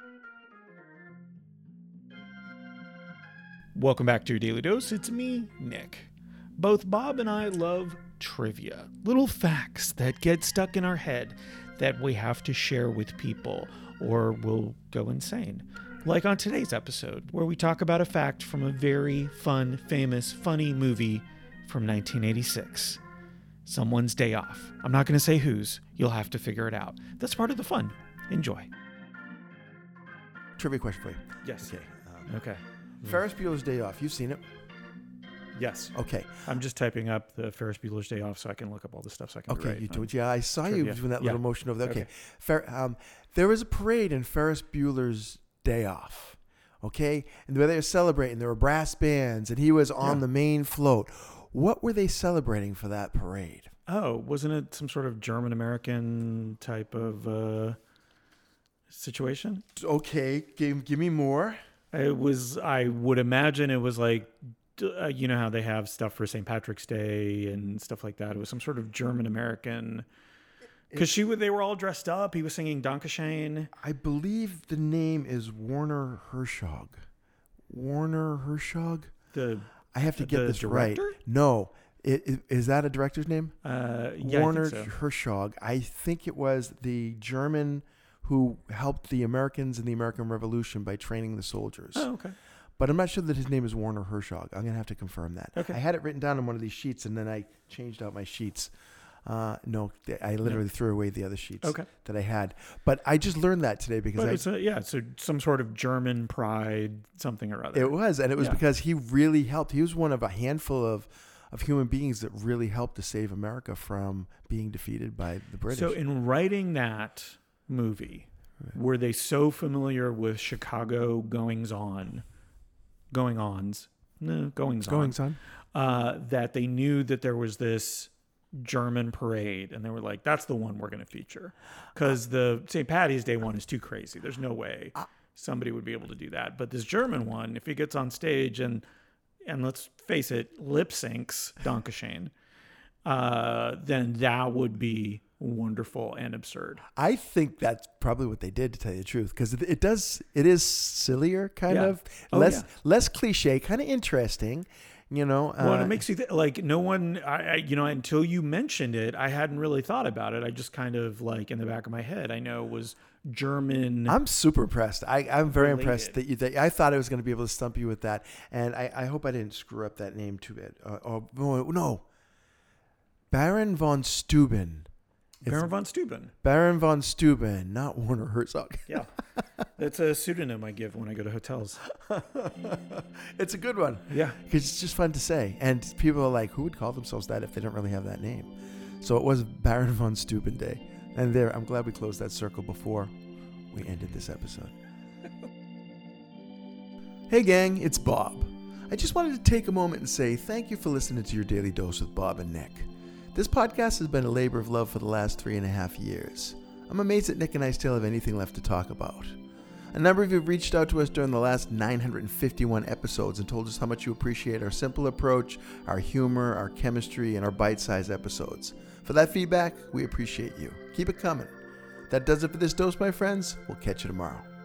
Welcome back to your Daily Dose. It's me, Nick. Both Bob and I love trivia, little facts that get stuck in our head that we have to share with people or we'll go insane. Like on today's episode, where we talk about a fact from a very fun, famous, funny movie from 1986. Someone's Day Off. I'm not going to say whose. You'll have to figure it out. That's part of the fun. Enjoy. Trivia question for you. Yes. Okay. Okay. Ferris Bueller's Day Off. You've seen it? Yes. Okay. I'm just typing up the Ferris Bueller's Day Off so I can look up all the stuff so I can Okay, write. you do it. Yeah, I saw you doing that little motion over there. Okay. There was a parade in Ferris Bueller's Day Off. Okay? And where they were celebrating, there were brass bands, and he was on the main float. What were they celebrating for that parade? Oh, wasn't it some sort of German-American type of situation? Okay, give me more. It was, I would imagine it was like, you know how they have stuff for St. Patrick's Day and stuff like that. It was some sort of German-American, because they were all dressed up. He was singing Dankeschön. I believe the name is Werner Herzog. Werner Herzog? I have to get this director? right. No. Is that a director's name? Yeah, Werner I think so. Herzog. I think it was the German who helped the Americans in the American Revolution by training the soldiers. Oh, okay. But I'm not sure that his name is Werner Herzog. I'm going to have to confirm that. Okay. I had it written down on one of these sheets, and then I changed out my sheets. No, I literally threw away the other sheets that I had. But I just learned that today because so some sort of German pride, something or other. It was, and it was because he really helped. He was one of a handful of human beings that really helped to save America from being defeated by the British. So in writing that movie, were they so familiar with Chicago goings-on, that they knew that there was this German parade, and they were like, that's the one we're going to feature, because the St. Patty's Day one is too crazy. There's no way somebody would be able to do that. But this German one, if he gets on stage and let's face it, lip syncs Dankeschön, then that would be wonderful and absurd. I think that's probably what they did, to tell you the truth, because it is sillier, kind of less cliche, kind of interesting, you know. Well, it makes you like no one. Until you mentioned it, I hadn't really thought about it. I just kind of like in the back of my head, I know it was German. I'm super impressed. I'm very impressed that I thought I was going to be able to stump you with that, and I hope I didn't screw up that name too bad. No, Baron von Steuben. Baron von Steuben. Baron von Steuben, not Werner Herzog. Yeah. That's a pseudonym I give when I go to hotels. It's a good one. Yeah. Because it's just fun to say. And people are like, who would call themselves that if they don't really have that name? So it was Baron von Steuben Day. And I'm glad we closed that circle before we ended this episode. Hey gang, it's Bob. I just wanted to take a moment and say thank you for listening to your Daily Dose with Bob and Nick. This podcast has been a labor of love for the last 3.5 years. I'm amazed that Nick and I still have anything left to talk about. A number of you have reached out to us during the last 951 episodes and told us how much you appreciate our simple approach, our humor, our chemistry, and our bite-sized episodes. For that feedback, we appreciate you. Keep it coming. That does it for this dose, my friends. We'll catch you tomorrow.